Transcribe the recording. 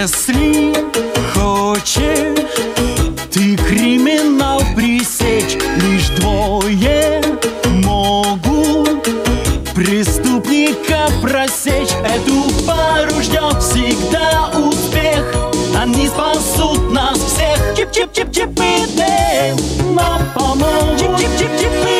Если хочешь ты криминал пресечь, лишь двое могут преступника просечь. Эту пару ждет всегда успех, они спасут нас всех. Чип-чип-чип-чип и нам помогут. Чип-чип-чип-чип